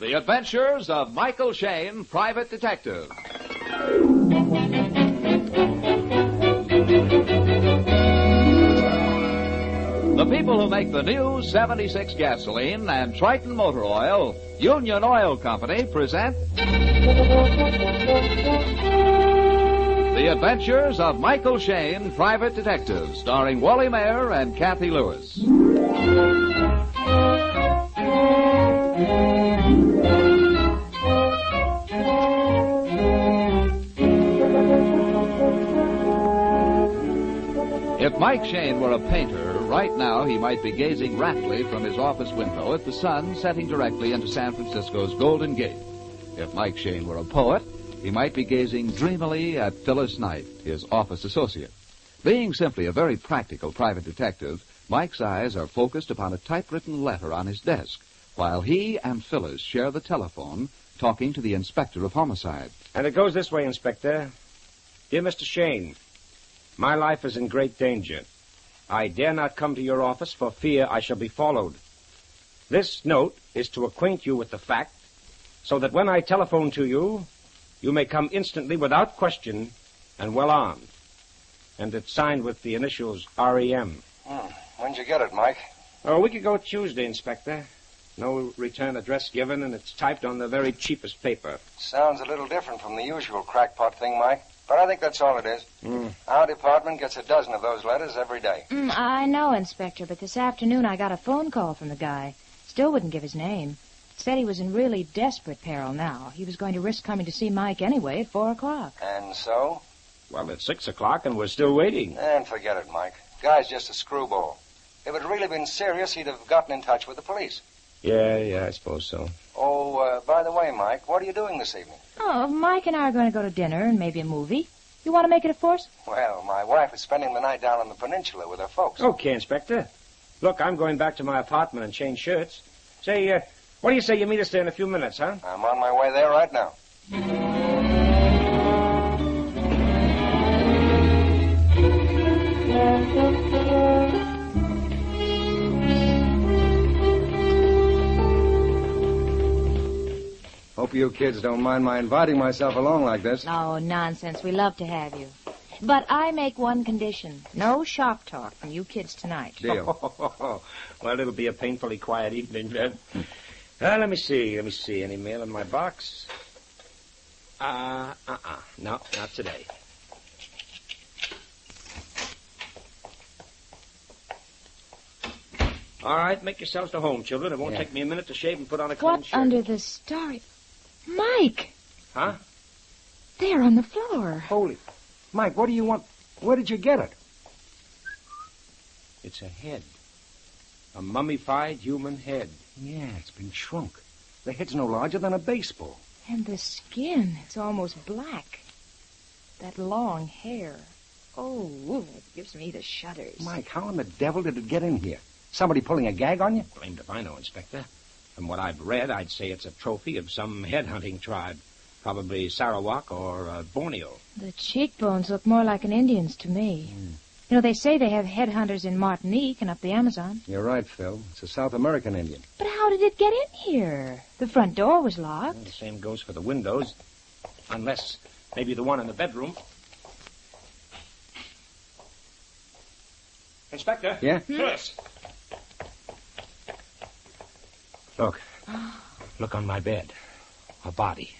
The Adventures of Michael Shayne, Private Detective. The people who make the new 76 gasoline and Triton motor oil, Union Oil Company, present The Adventures of Michael Shayne, Private Detective, starring Wally Mayer and Kathy Lewis. If Mike Shayne were a painter, right now he might be gazing raptly from his office window at the sun setting directly into San Francisco's Golden Gate. If Mike Shayne were a poet, he might be gazing dreamily at Phyllis Knight, his office associate. Being simply a very practical private detective, Mike's eyes are focused upon a typewritten letter on his desk, while he and Phyllis share the telephone, talking to the Inspector of Homicide. And it goes this way, Inspector. Dear Mr. Shayne, my life is in great danger. I dare not come to your office for fear I shall be followed. This note is to acquaint you with the fact, so that when I telephone to you, you may come instantly without question and well armed. And it's signed with the initials R.E.M. When'd you get it, Mike? Oh, a week ago Tuesday, Inspector. No return address given, and it's typed on the very cheapest paper. Sounds a little different from the usual crackpot thing, Mike. But I think that's all it is. Our department gets a dozen of those letters every day. I know, Inspector, but this afternoon I got a phone call from the guy. Still wouldn't give his name. Said he was in really desperate peril now. He was going to risk coming to see Mike anyway at 4 o'clock. And so? Well, it's 6 o'clock, and we're still waiting. And forget it, Mike. Guy's just a screwball. If it had really been serious, he'd have gotten in touch with the police. Yeah, I suppose so. Oh, by the way, Mike, what are you doing this evening? Oh, Mike and I are going to go to dinner and maybe a movie. You want to make it a force? Well, my wife is spending the night down on the peninsula with her folks. Okay, Inspector. Look, I'm going back to my apartment and change shirts. Say, what do you say you meet us there in a few minutes, huh? I'm on my way there right now. Hope you kids don't mind my inviting myself along like this. Oh, nonsense. We love to have you. But I make one condition. No shop talk from you kids tonight. Deal. Well, it'll be a painfully quiet evening, then. Let me see. Any mail in my box? No, not today. All right, make yourselves to home, children. It won't take me a minute to shave and put on a clean What shirt. under the stars? Mike! Huh? There on the floor. Holy. Mike, what do you want? Where did you get it? It's a head. A mummified human head. Yeah, it's been shrunk. The head's no larger than a baseball. And the skin, it's almost black. That long hair. Oh, it gives me the shudders. Mike, how in the devil did it get in here? Somebody pulling a gag on you? Blamed if I know, Inspector. From what I've read, I'd say it's a trophy of some head-hunting tribe. Probably Sarawak or Borneo. The cheekbones look more like an Indian's to me. You know, they say they have headhunters in Martinique and up the Amazon. You're right, Phil. It's a South American Indian. But how did it get in here? The front door was locked. Well, the same goes for the windows. Unless maybe the one in the bedroom. Inspector? Yeah? Phyllis. Look on my bed. A body.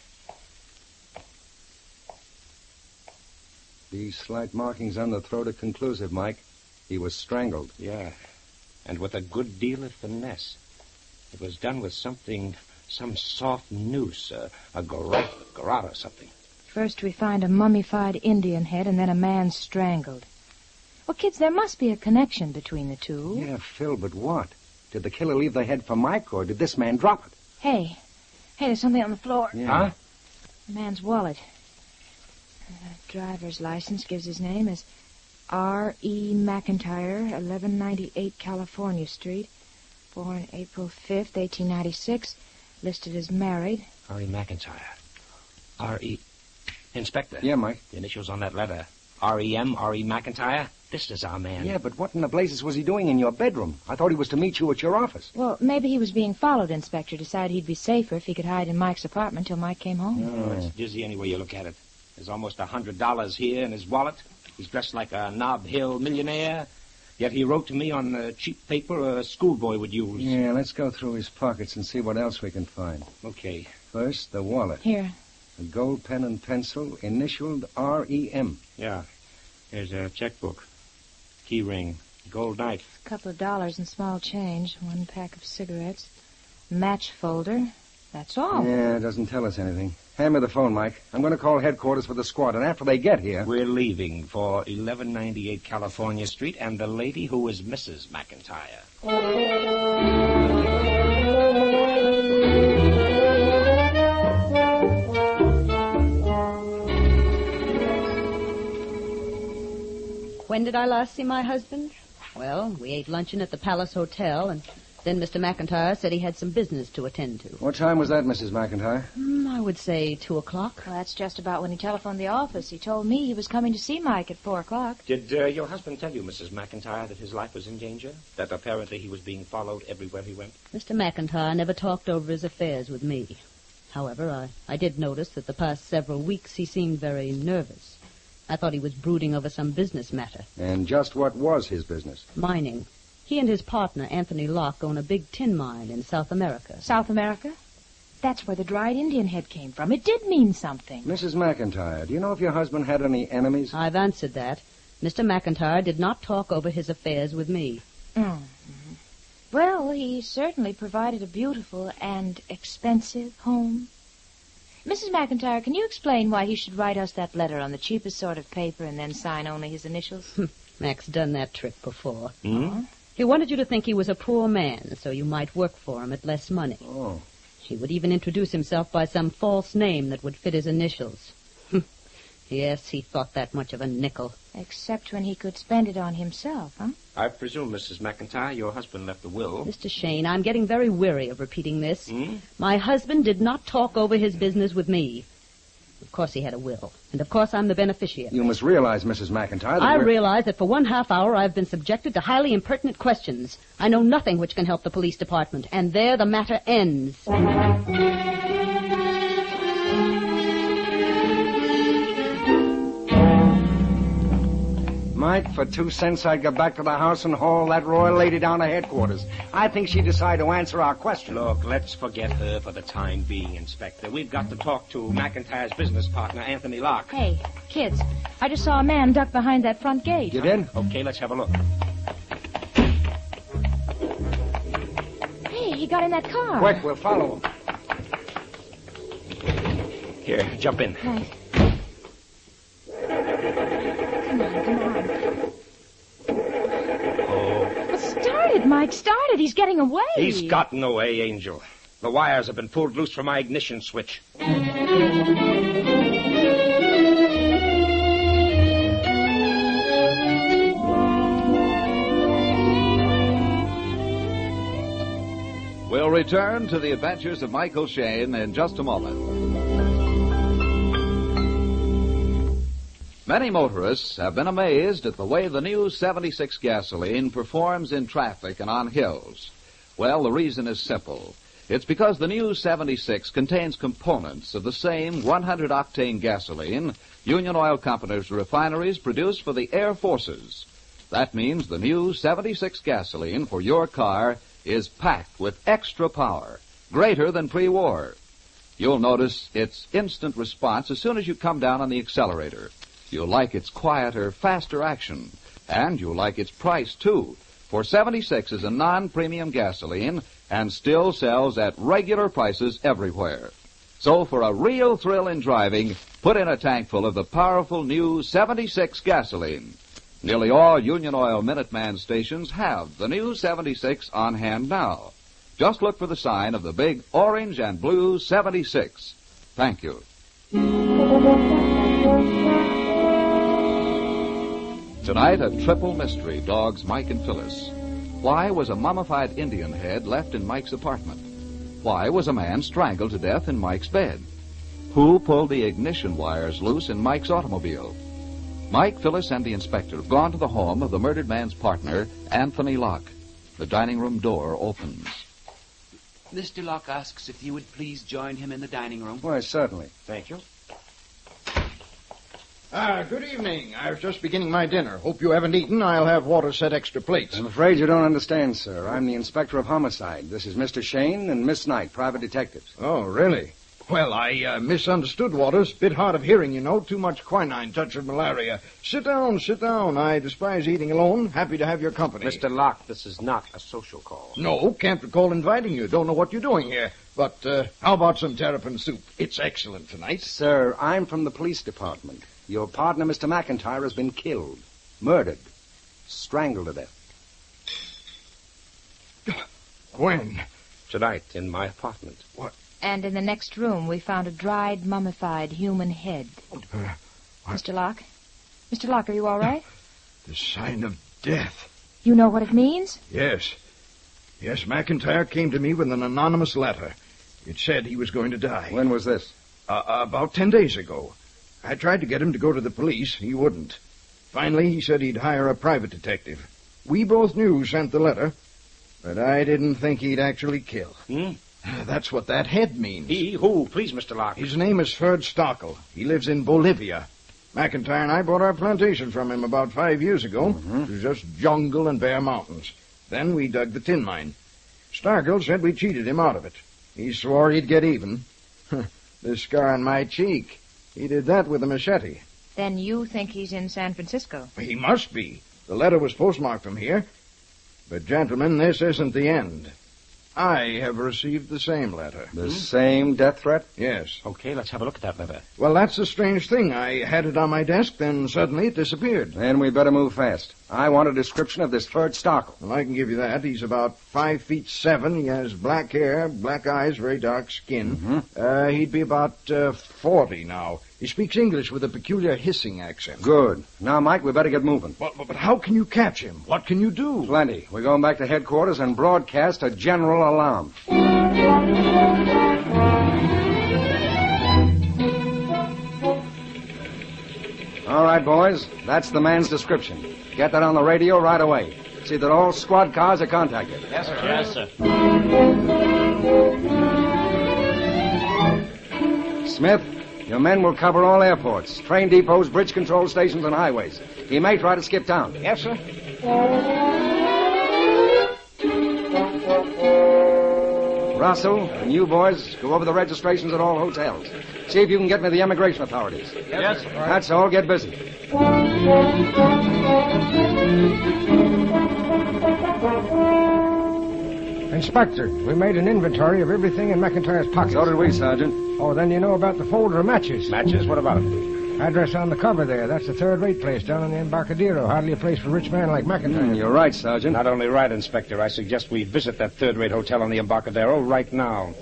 These slight markings on the throat are conclusive, Mike. He was strangled. Yeah, and with a good deal of finesse. It was done with some soft noose, a garrote or something. First we find a mummified Indian head and then a man strangled. Well, kids, there must be a connection between the two. Yeah, Phil, but what? Did the killer leave the head for Mike, or did this man drop it? Hey, there's something on the floor. Yeah. Huh? The man's wallet. Driver's license gives his name as R.E. McIntyre, 1198 California Street. Born April 5th, 1896. Listed as married. R.E. McIntyre. R.E. Inspector. Yeah, Mike. The initials on that letter. R.E.M., R.E. McIntyre. This is our man. Yeah, but what in the blazes was he doing in your bedroom? I thought he was to meet you at your office. Well, maybe he was being followed, Inspector. Decided he'd be safer if he could hide in Mike's apartment till Mike came home. Oh, it's dizzy any way you look at it. There's almost $100 here in his wallet. He's dressed like a Nob Hill millionaire. Yet he wrote to me on the cheap paper a schoolboy would use. Yeah, let's go through his pockets and see what else we can find. Okay. First, the wallet. Here. A gold pen and pencil, initialed R.E.M. Yeah. Here's a checkbook. Key ring. Gold knife. A couple of dollars in small change. 1 pack of cigarettes. Match folder. That's all. Yeah, it doesn't tell us anything. Hand me the phone, Mike. I'm going to call headquarters for the squad, and after they get here... We're leaving for 1198 California Street and the lady who is Mrs. McIntyre. When did I last see my husband? Well, we ate luncheon at the Palace Hotel, and then Mr. McIntyre said he had some business to attend to. What time was that, Mrs. McIntyre? I would say 2 o'clock. Well, that's just about when he telephoned the office. He told me he was coming to see Mike at 4 o'clock. Did your husband tell you, Mrs. McIntyre, that his life was in danger? That apparently he was being followed everywhere he went? Mr. McIntyre never talked over his affairs with me. However, I did notice that the past several weeks he seemed very nervous. I thought he was brooding over some business matter. And just what was his business? Mining. He and his partner, Anthony Locke, own a big tin mine in South America. South America? That's where the dried Indian head came from. It did mean something. Mrs. McIntyre, do you know if your husband had any enemies? I've answered that. Mr. McIntyre did not talk over his affairs with me. Mm-hmm. Well, he certainly provided a beautiful and expensive home. Mrs. McIntyre, can you explain why he should write us that letter on the cheapest sort of paper and then sign only his initials? Mac's done that trick before. Hmm? He wanted you to think he was a poor man, so you might work for him at less money. Oh. He would even introduce himself by some false name that would fit his initials. Yes, he thought that much of a nickel. Except when he could spend it on himself, huh? I presume, Mrs. McIntyre, your husband left a will. Mr. Shane, I'm getting very weary of repeating this. My husband did not talk over his business with me. Of course he had a will. And of course I'm the beneficiary. You must realize, Mrs. McIntyre, that I we're... realize that for 1/2 hour I've been subjected to highly impertinent questions. I know nothing which can help the police department. And there the matter ends. Mike, for 2 cents I'd go back to the house and haul that royal lady down to headquarters. I think she'd decide to answer our question. Look, let's forget her for the time being, Inspector. We've got to talk to McIntyre's business partner, Anthony Locke. Hey, kids, I just saw a man duck behind that front gate. You did? Okay, let's have a look. Hey, he got in that car. Quick, we'll follow him. Here, jump in. Right. Come on. Oh, Well, start it, Mike. Start it. He's getting away. he's gotten away, Angel. The wires have been pulled loose from my ignition switch. We'll return to the adventures of Michael Shane in just a moment. Many motorists have been amazed at the way the new 76 gasoline performs in traffic and on hills. Well, the reason is simple. It's because the new 76 contains components of the same 100-octane gasoline Union Oil Company's refineries produce for the Air Forces. That means the new 76 gasoline for your car is packed with extra power, greater than pre-war. You'll notice its instant response as soon as you come down on the accelerator. You'll like its quieter, faster action. And you'll like its price, too. For 76 is a non-premium gasoline and still sells at regular prices everywhere. So for a real thrill in driving, put in a tank full of the powerful new 76 gasoline. Nearly all Union Oil Minuteman stations have the new 76 on hand now. Just look for the sign of the big orange and blue 76. Thank you. Tonight, a triple mystery dogs Mike and Phyllis. Why was a mummified Indian head left in Mike's apartment? Why was a man strangled to death in Mike's bed? Who pulled the ignition wires loose in Mike's automobile? Mike, Phyllis, and the inspector have gone to the home of the murdered man's partner, Anthony Locke. The dining room door opens. Mr. Locke asks if you would please join him in the dining room. Why, certainly. Thank you. Good evening. I was just beginning my dinner. Hope you haven't eaten. I'll have water set extra plates. I'm afraid you don't understand, sir. I'm the inspector of homicide. This is Mr. Shane and Miss Knight, private detectives. Oh, really? Well, I misunderstood, Waters. Bit hard of hearing, you know. Too much quinine, touch of malaria. Sit down, sit down. I despise eating alone. Happy to have your company. Mr. Locke, this is not a social call. No, can't recall inviting you. Don't know what you're doing here. But how about some terrapin soup? It's excellent tonight. Sir, I'm from the police department. Your partner, Mr. McIntyre, has been killed. Murdered. Strangled to death. When? Tonight, in my apartment. What? And in the next room, we found a dried, mummified human head. What? Mr. Locke? Mr. Locke, are you all right? The sign of death. You know what it means? Yes. Yes, McIntyre came to me with an anonymous letter. It said he was going to die. When was this? About 10 days ago. I tried to get him to go to the police. He wouldn't. Finally, he said he'd hire a private detective. We both knew who sent the letter, but I didn't think he'd actually kill. That's what that head means. He? Who? Please, Mr. Locke. His name is Ferd Stockel. He lives in Bolivia. McIntyre and I bought our plantation from him about 5 years ago. It was just jungle and bare mountains. Then we dug the tin mine. Stockel said we cheated him out of it. He swore he'd get even. The scar on my cheek. He did that with a machete. Then you think he's in San Francisco? He must be. The letter was postmarked from here. But, gentlemen, this isn't the end. I have received the same letter. The same death threat? Yes. Okay, let's have a look at that letter. Well, that's the strange thing. I had it on my desk, then suddenly it disappeared. Then we better move fast. I want a description of this Ferd Stockel. Well, I can give you that. He's about 5'7". He has black hair, black eyes, very dark skin. He'd be about 40 now. He speaks English with a peculiar hissing accent. Good. Now, Mike, we better get moving. But how can you catch him? What can you do? Plenty. We're going back to headquarters and broadcast a general alarm. All right, boys. That's the man's description. Get that on the radio right away. See that all squad cars are contacted. Yes, sir. Yes, sir. Smith, your men will cover all airports, train depots, bridge control stations, and highways. He may try to skip town. Yes, sir. Russell and you boys go over the registrations at all hotels. See if you can get me the immigration authorities. Yes, sir. That's all. Get busy. Inspector, we made an inventory of everything in McIntyre's pockets. So did we, Sergeant. Oh, then you know about the folder of matches. Matches? What about it? Address on the cover there. That's a third-rate place down in the Embarcadero. Hardly a place for a rich man like McIntyre. You're right, Sergeant. Not only right, Inspector. I suggest we visit that third-rate hotel on the Embarcadero right now.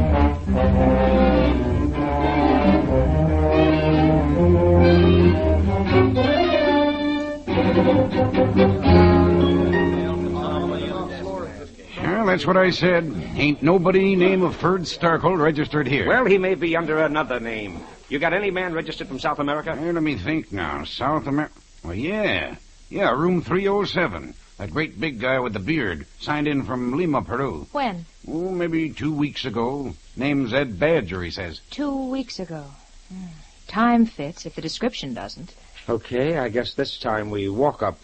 Well, that's what I said. Ain't nobody name of Ferd Starkle registered here. Well, he may be under another name. You got any man registered from South America? Hey, let me think now. South America. Well, yeah. Yeah, room 307. That great big guy with the beard. Signed in from Lima, Peru. When? Oh, maybe 2 weeks ago. Name's Ed Badger, he says. 2 weeks ago. Time fits if the description doesn't. Okay, I guess this time we walk up.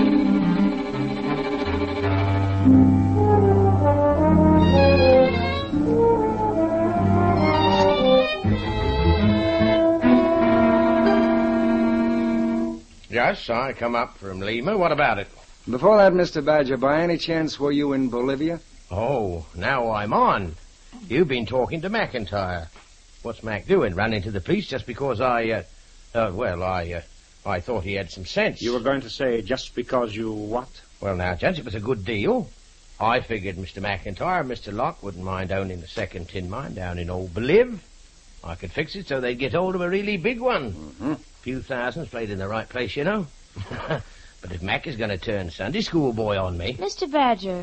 Yes, I come up from Lima. What about it? Before that, Mr. Badger, by any chance were you in Bolivia? Oh, now I'm on. You've been talking to McIntyre. What's Mac doing? Running to the police just because I thought he had some sense. You were going to say just because you what? Well, now, gents, it was a good deal. I figured Mr. McIntyre and Mr. Locke wouldn't mind owning the second tin mine down in old Boliv. I could fix it so they'd get hold of a really big one. Few thousands played in the right place, you know. But if Mac is going to turn Sunday school boy on me... Mr. Badger,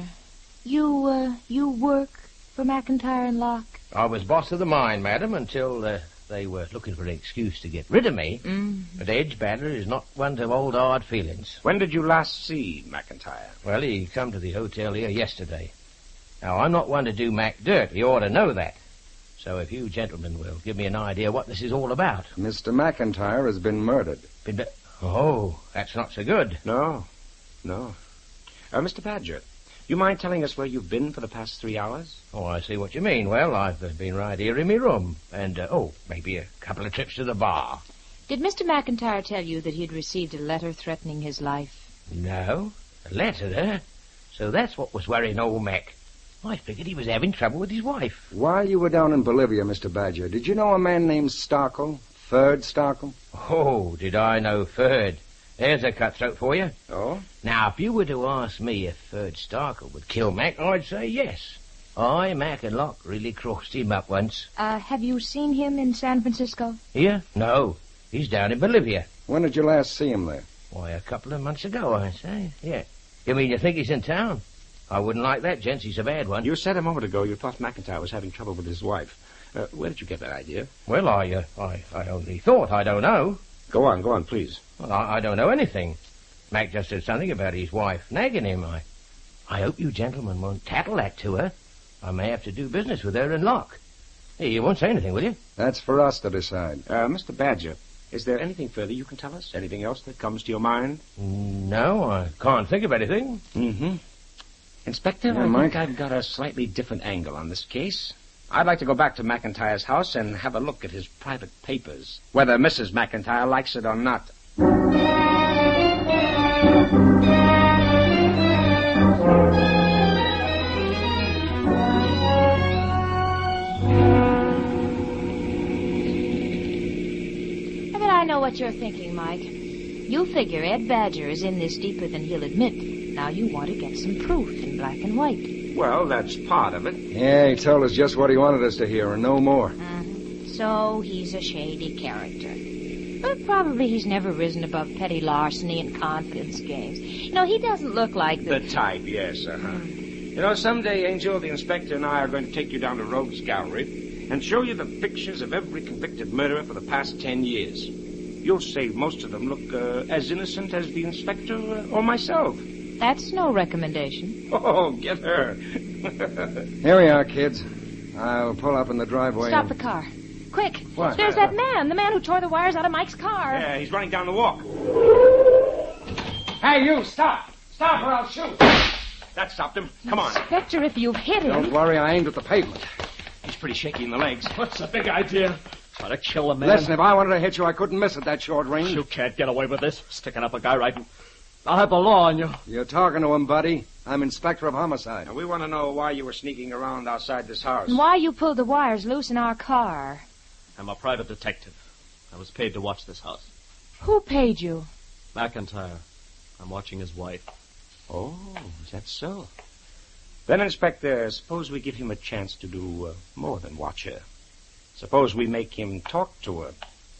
you work for McIntyre and Locke? I was boss of the mine, madam, until they were looking for an excuse to get rid of me. But Edge Badger is not one to hold hard feelings. When did you last see McIntyre? Well, he come to the hotel here yesterday. Now, I'm not one to do Mac dirt. You ought to know that. So if you gentlemen will give me an idea what this is all about. Mr. McIntyre has been murdered. Oh, that's not so good. No. Mr. Badger, you mind telling us where you've been for the past 3 hours? Oh, I see what you mean. Well, I've been right here in my room. And, maybe a couple of trips to the bar. Did Mr. McIntyre tell you that he'd received a letter threatening his life? No. A letter, eh? So that's what was worrying old Mac. I figured he was having trouble with his wife. While you were down in Bolivia, Mr. Badger, did you know a man named Starkle? Ferd Starkle? Oh, did I know Ferd? There's a cutthroat for you. Oh? Now, if you were to ask me if Ferd Starkle would kill Mac, I'd say yes. I, Mac and Locke, really crossed him up once. Have you seen him in San Francisco? Here? No. He's down in Bolivia. When did you last see him there? Why, a couple of months ago, I say. Yeah. You mean you think he's in town? I wouldn't like that, gents. He's a bad one. You said a moment ago you thought McIntyre was having trouble with his wife. Where did you get that idea? Well, I only thought. I don't know. Go on, please. Well, I don't know anything. Mac just said something about his wife nagging him. I hope you gentlemen won't tattle that to her. I may have to do business with her and Locke. Hey, you won't say anything, will you? That's for us to decide. Mr. Badger, is there anything further you can tell us? Anything else that comes to your mind? No, I can't think of anything. Mm-hmm. Inspector, Yeah, I Mike? think I've got a slightly different angle on this case. I'd like to go back to McIntyre's house and have a look at his private papers, whether Mrs. McIntyre likes it or not. I know what you're thinking, Mike. You figure Ed Badger is in this deeper than he'll admit. Now you want to get some proof in black and white. Well, that's part of it. Yeah, he told us just what he wanted us to hear and no more. So he's a shady character. But probably he's never risen above petty larceny and confidence games. You know, he doesn't look like The type, yes, You know, someday, Angel, the inspector and I are going to take you down to Rogues Gallery and show you the pictures of every convicted murderer for the past 10 years. You'll say most of them look as innocent as the inspector or myself. That's no recommendation. Oh, get her. Here we are, kids. I'll pull up in the driveway. Stop the car. Quick. What? There's that man, the man who tore the wires out of Mike's car. Yeah, he's running down the walk. Hey, you, stop. Stop or I'll shoot. That stopped him. Come on. Inspector, if you've hit him... Don't worry, I aimed at the pavement. He's pretty shaky in the legs. What's the big idea? Try to kill a man. Listen, if I wanted to hit you, I couldn't miss at that short range. You can't get away with this. Sticking up a guy right in... I'll have the law on you. You're talking to him, buddy. I'm Inspector of Homicide. Now, we want to know why you were sneaking around outside this house. And why you pulled the wires loose in our car. I'm a private detective. I was paid to watch this house. Who paid you? McIntyre. I'm watching his wife. Oh, is that so? Then, Inspector, suppose we give him a chance to do more than watch her. Suppose we make him talk to her.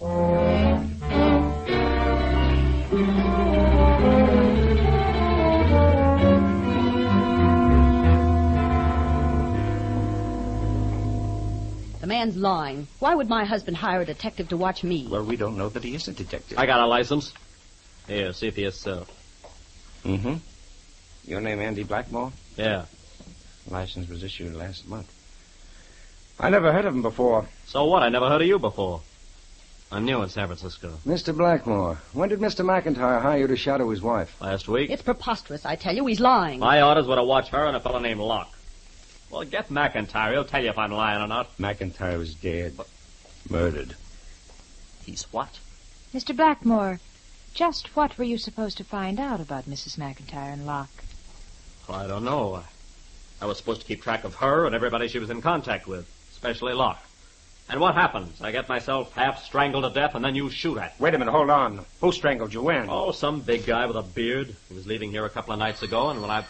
The man's lying. Why would my husband hire a detective to watch me? Well, we don't know that he is a detective. I got a license. Here, see if he is so. Mm-hmm. Your name Andy Blackmore? Yeah. License was issued last month. I never heard of him before. So what? I never heard of you before. I'm new in San Francisco. Mr. Blackmore, when did Mr. McIntyre hire you to shadow his wife? Last week. It's preposterous, I tell you. He's lying. My orders were to watch her and a fellow named Locke. Well, get McIntyre. He'll tell you if I'm lying or not. McIntyre was dead. Murdered. He's what? Mr. Blackmore, just what were you supposed to find out about Mrs. McIntyre and Locke? Well, I don't know. I was supposed to keep track of her and everybody she was in contact with, especially Locke. And what happens? I get myself half strangled to death, and then you shoot at me. Wait a minute, hold on. Who strangled you when? Oh, some big guy with a beard. He was leaving here a couple of nights ago, and when I...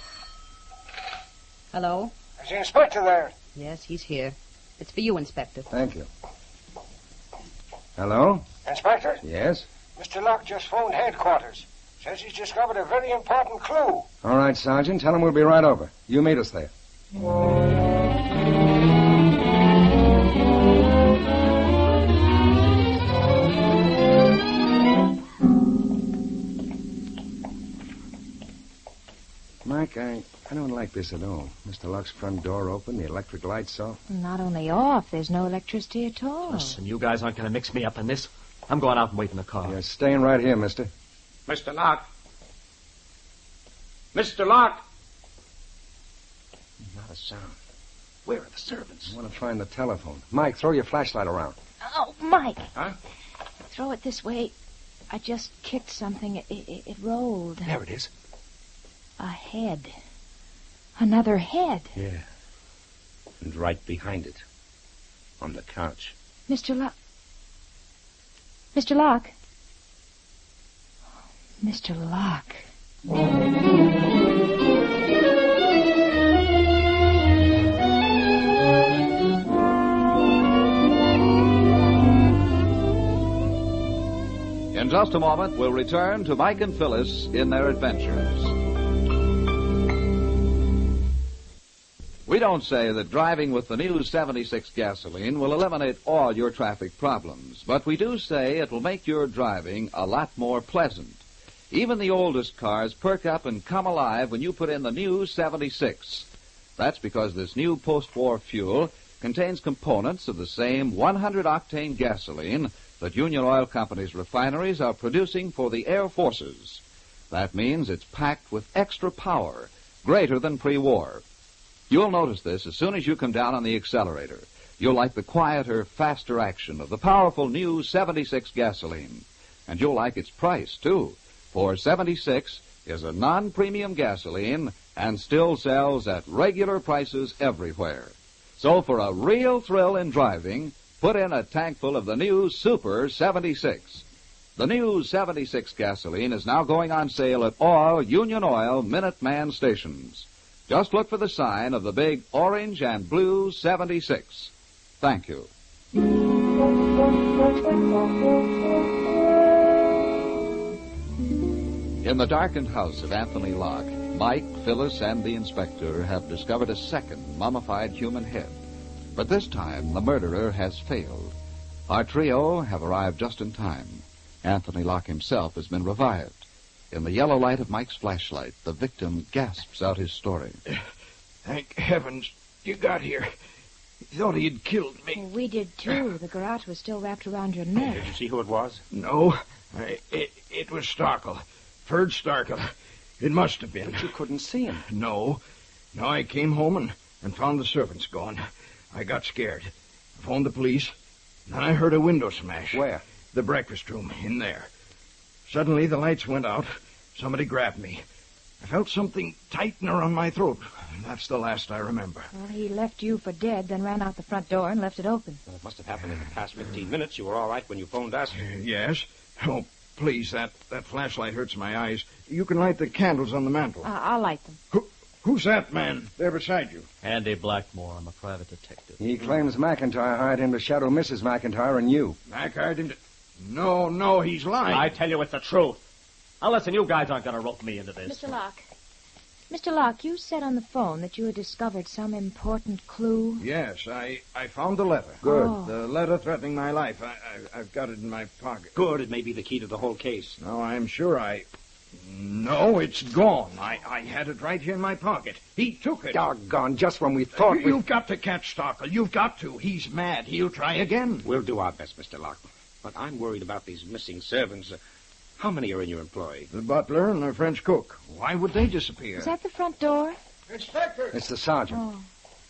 Hello? Is the inspector there? Yes, he's here. It's for you, Inspector. Thank you. Hello? Inspector? Yes? Mr. Locke just phoned headquarters. Says he's discovered a very important clue. All right, Sergeant. Tell him we'll be right over. You meet us there. like this at all. Mr. Locke's front door open, the electric lights off. Not only off, there's no electricity at all. Listen, you guys aren't going to mix me up in this. I'm going out and wait in the car. You're staying right here, mister. Mr. Locke. Mr. Locke. Not a sound. Where are the servants? I want to find the telephone. Mike, throw your flashlight around. Oh, Mike. Huh? Throw it this way. I just kicked something. It rolled. There it is. A head. Another head. Yeah. And right behind it. On the couch. Mr. Locke. Mr. Locke. Mr. Locke. In just a moment, we'll return to Mike and Phyllis in their adventures. We don't say that driving with the new 76 gasoline will eliminate all your traffic problems, but we do say it will make your driving a lot more pleasant. Even the oldest cars perk up and come alive when you put in the new 76. That's because this new post-war fuel contains components of the same 100-octane gasoline that Union Oil Company's refineries are producing for the Air Forces. That means it's packed with extra power, greater than pre-war. You'll notice this as soon as you come down on the accelerator. You'll like the quieter, faster action of the powerful new 76 gasoline. And you'll like its price, too, for 76 is a non-premium gasoline and still sells at regular prices everywhere. So for a real thrill in driving, put in a tank full of the new Super 76. The new 76 gasoline is now going on sale at all Union Oil Minuteman stations. Just look for the sign of the big orange and blue 76. Thank you. In the darkened house of Anthony Locke, Mike, Phyllis, and the inspector have discovered a second mummified human head. But this time, the murderer has failed. Our trio have arrived just in time. Anthony Locke himself has been revived. In the yellow light of Mike's flashlight, the victim gasps out his story. Thank heavens you got here. He thought he had killed me. Well, we did, too. The garrote was still wrapped around your neck. Did you see who it was? No. It was Starkle. Ferd Starkle. It must have been. But you couldn't see him. No. No, I came home and found the servants gone. I got scared. I phoned the police. Then I heard a window smash. Where? The breakfast room, in there. Suddenly the lights went out. Somebody grabbed me. I felt something tighten around my throat. That's the last I remember. Well, he left you for dead, then ran out the front door and left it open. Well, it must have happened in the past 15 minutes. You were all right when you phoned us. Yes. Oh, please, that flashlight hurts my eyes. You can light the candles on the mantel. I'll light them. Who's that man there beside you? Andy Blackmore. I'm a private detective. He claims McIntyre hired him to shadow Mrs. McIntyre and you. Mac hired him to... No, he's lying. I tell you it's the truth. Now, listen, you guys aren't going to rope me into this. Mr. Locke, you said on the phone that you had discovered some important clue. Yes, I found the letter. Good. Oh. The letter threatening my life. I've got it in my pocket. Good. It may be the key to the whole case. No, I'm sure No, it's gone. I had it right here in my pocket. He took it. Doggone, just when we thought You've got to catch Starkle. You've got to. He's mad. He'll try again. We'll do our best, Mr. Locke. But I'm worried about these missing servants. How many are in your employ? The butler and the French cook. Why would they disappear? Is that the front door? Inspector! It's the sergeant. Oh.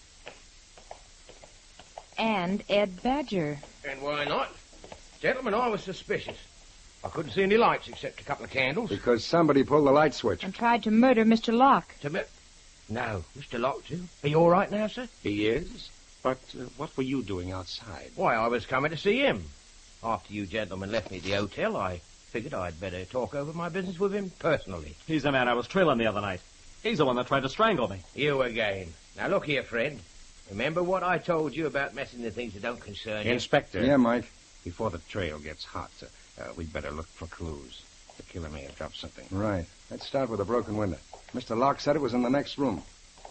And Ed Badger. And why not? Gentlemen, I was suspicious. I couldn't see any lights except a couple of candles. Because somebody pulled the light switch. And tried to murder Mr. Locke. No, Mr. Locke, too. Are you all right now, sir? He is. But what were you doing outside? Why, I was coming to see him. After you gentlemen left me at the hotel, I figured I'd better talk over my business with him personally. He's the man I was trailing the other night. He's the one that tried to strangle me. You again. Now, look here, friend. Remember what I told you about messing with things that don't concern you? Inspector. Yeah, Mike. Before the trail gets hot, we'd better look for clues. The killer may have dropped something. Right. Let's start with a broken window. Mr. Locke said it was in the next room.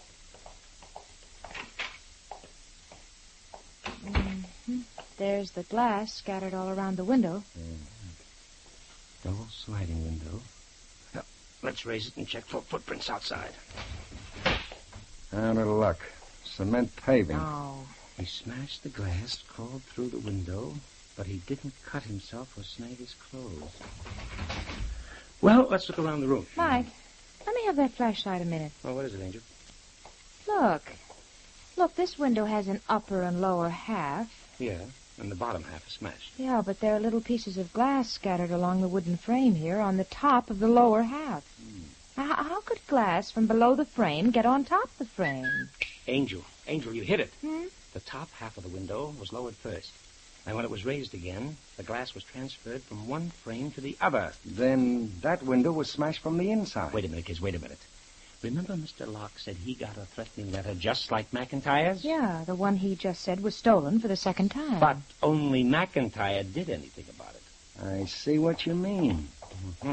Mm-hmm. There's the glass scattered all around the window. Double sliding window. Now, let's raise it and check for footprints outside. Out of luck. Cement paving. Oh. He smashed the glass, crawled through the window, but he didn't cut himself or snag his clothes. Well, let's look around the room. Mike, let me have that flashlight a minute. Oh, what is it, Angel? Look. Look, this window has an upper and lower half. Yeah, and the bottom half is smashed. Yeah, but there are little pieces of glass scattered along the wooden frame here on the top of the lower half. Now, how could glass from below the frame get on top of the frame? Angel, you hit it. Hmm? The top half of the window was lowered first. And when it was raised again, the glass was transferred from one frame to the other. Then that window was smashed from the inside. Wait a minute, kids, wait a minute. Remember Mr. Locke said he got a threatening letter just like McIntyre's? Yeah, the one he just said was stolen for the second time. But only McIntyre did anything about it. I see what you mean. Mm-hmm.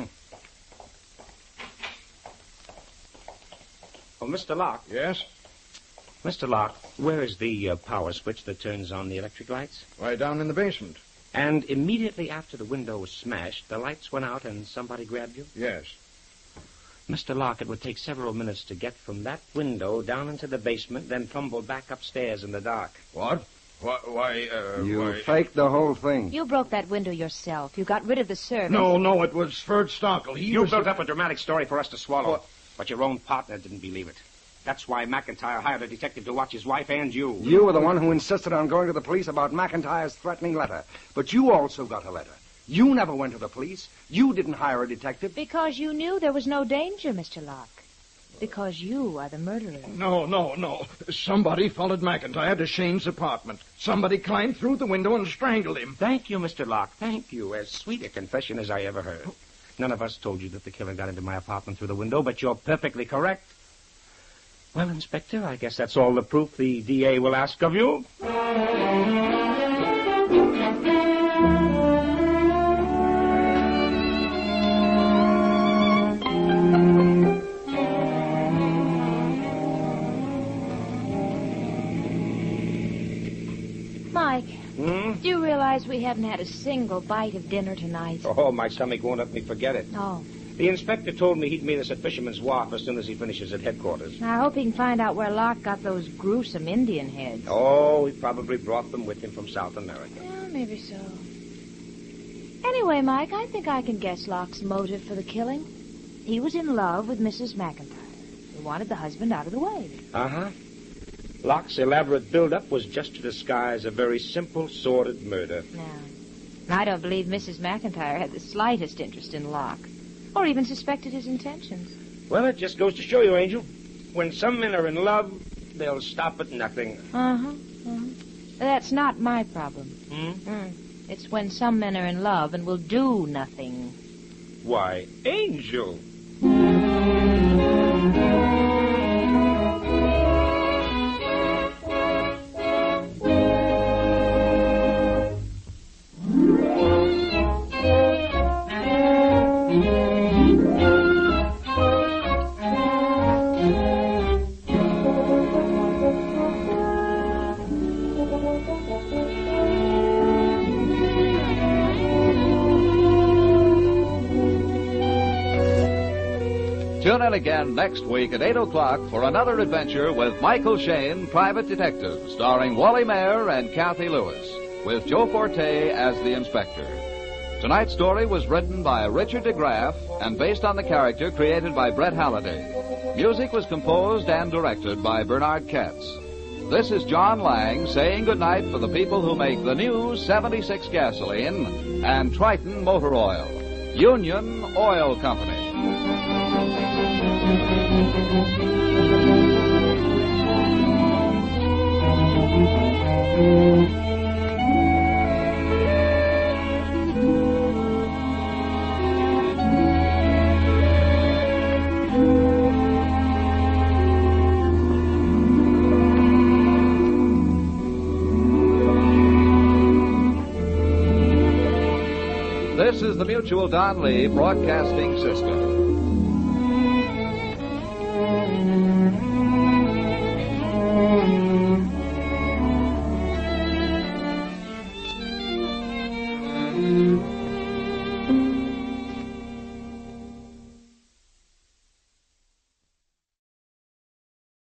Oh, Mr. Locke. Yes? Mr. Locke, where is the power switch that turns on the electric lights? Right down in the basement. And immediately after the window was smashed, the lights went out and somebody grabbed you? Yes. Mr. Locke, it would take several minutes to get from that window down into the basement, then tumble back upstairs in the dark. What? Why, You faked the whole thing. You broke that window yourself. You got rid of the servant. No, it was Ferd Stockel. You built up a dramatic story for us to swallow, but your own partner didn't believe it. That's why McIntyre hired a detective to watch his wife and you. You were the one who insisted on going to the police about McIntyre's threatening letter. But you also got a letter. You never went to the police. You didn't hire a detective. Because you knew there was no danger, Mr. Locke. Because you are the murderer. No. Somebody followed McIntyre to Shane's apartment. Somebody climbed through the window and strangled him. Thank you, Mr. Locke. Thank you. As sweet a confession as I ever heard. None of us told you that the killer got into my apartment through the window, but you're perfectly correct. Well, Inspector, I guess that's all the proof the DA will ask of you. Mike, do you realize we haven't had a single bite of dinner tonight? Oh, my stomach won't let me forget it. Oh. The inspector told me he'd meet us at Fisherman's Wharf as soon as he finishes at headquarters. I hope he can find out where Locke got those gruesome Indian heads. Oh, he probably brought them with him from South America. Well, maybe so. Anyway, Mike, I think I can guess Locke's motive for the killing. He was in love with Mrs. McIntyre. He wanted the husband out of the way. Uh-huh. Locke's elaborate build-up was just to disguise a very simple, sordid murder. No. I don't believe Mrs. McIntyre had the slightest interest in Locke, or even suspected his intentions. Well, it just goes to show you, Angel. When some men are in love, they'll stop at nothing. That's not my problem. It's when some men are in love and will do nothing. Why, Angel. Tune in again next week at 8 o'clock for another adventure with Michael Shane, Private Detective, starring Wally Mayer and Kathy Lewis, with Joe Forte as the inspector. Tonight's story was written by Richard DeGraff and based on the character created by Brett Halliday. Music was composed and directed by Bernard Katz. This is John Lang saying goodnight for the people who make the new 76 gasoline and Triton motor oil. Union Oil Company. This is the Mutual Don Lee Broadcasting System.